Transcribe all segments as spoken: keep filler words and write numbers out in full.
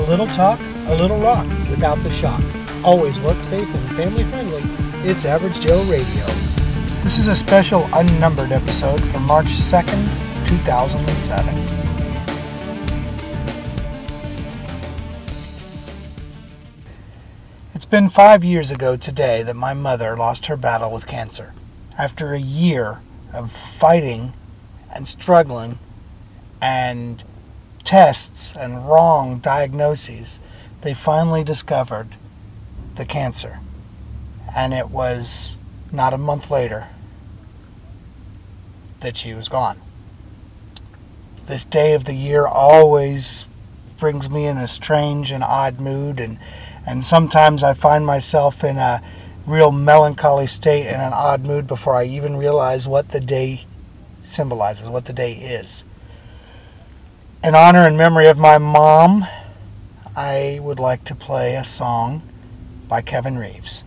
little talk, a little rock, without the shock. Always work safe and family friendly. It's Average Joe Radio. This is a special unnumbered episode from March second, two thousand seven. It's been five years ago today that my mother lost her battle with cancer. After a year of fighting and struggling and tests and wrong diagnoses, they finally discovered the cancer. And it was not a month later that she was gone. This day of the year always brings me in a strange and odd mood, and, and sometimes I find myself in a real melancholy state and an odd mood before I even realize what the day symbolizes, what the day is. In honor and memory of my mom, I would like to play a song by Kevin Reeves.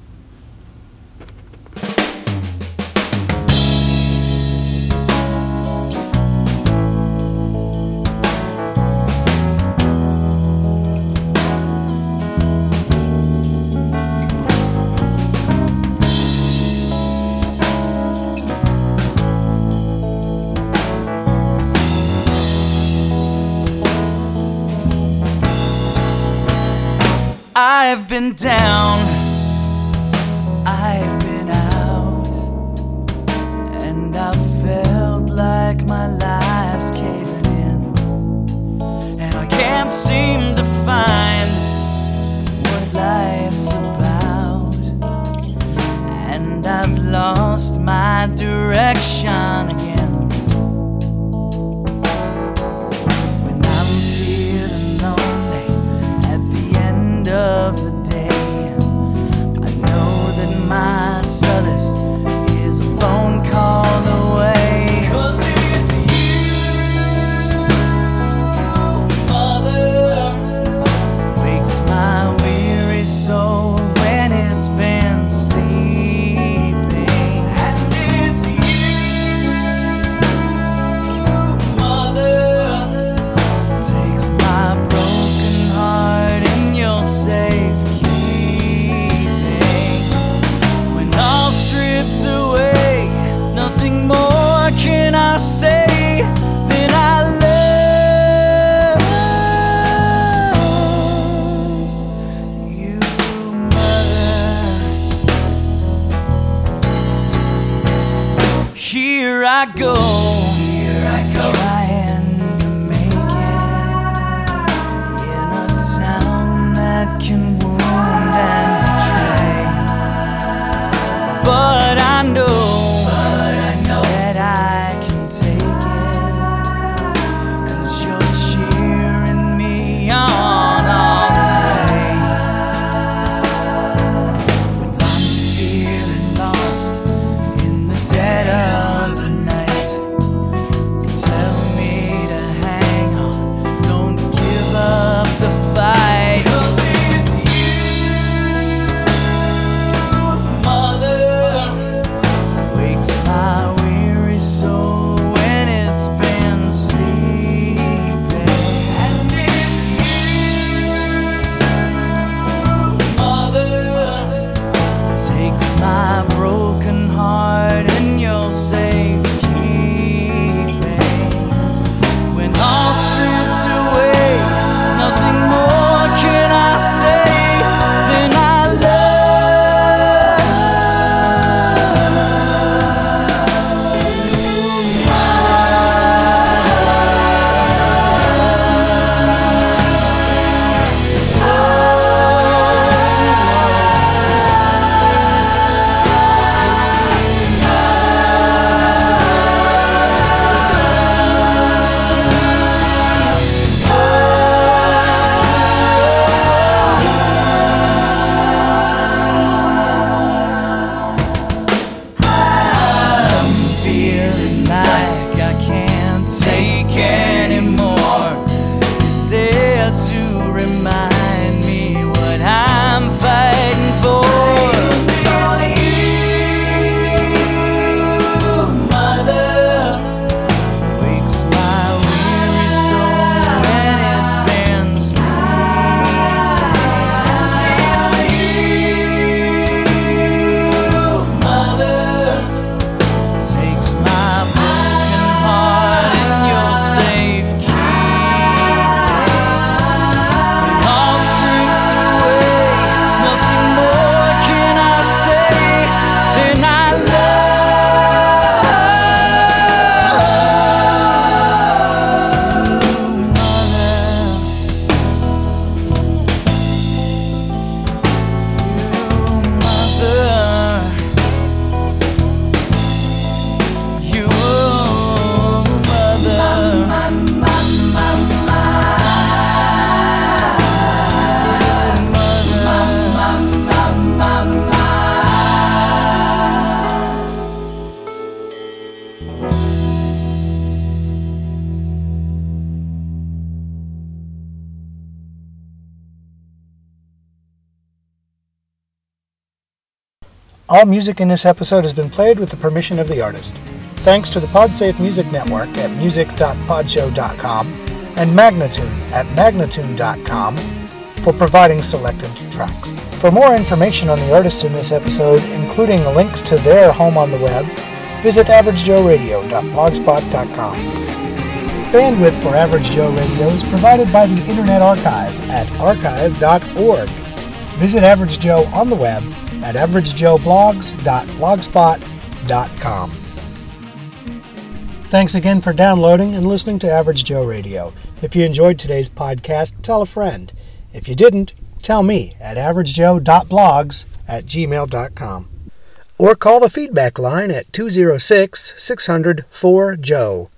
I've been down, I've been out, and I've felt like my life's caving in, and I can't seem to find what life's about, and I've lost my direction again. When I'm feeling lonely at the end of the day, I know that my solace is a phone call away. 'Cause it's you, Mother, wakes my weary soul when it's been sleeping. And it's you, Mother, takes my broken heart in your safe away. Nothing more can I say than I love you, Mother. Here I go, here I go, trying to make it in a town that can wound and betray. But I know, but I know that I can take it, 'cause you're cheering me on all the way. When I'm feeling lost in the dead of the night, All music in this episode has been played with the permission of the artist. Thanks to the PodSafe Music Network at music dot podshow dot com and Magnatune at magnatune dot com for providing selected tracks. For more information on the artists in this episode, including links to their home on the web, visit average joe radio dot blogspot dot com. Bandwidth for Average Joe Radio is provided by the Internet Archive at archive dot org. Visit Average Joe on the web at average joe blogs dot blogspot dot com. Thanks again for downloading and listening to Average Joe Radio. If you enjoyed today's podcast, tell a friend. If you didn't, tell me at average joe dot blogs at gmail dot com. Or call the feedback line at two oh six, six hundred, four Joe.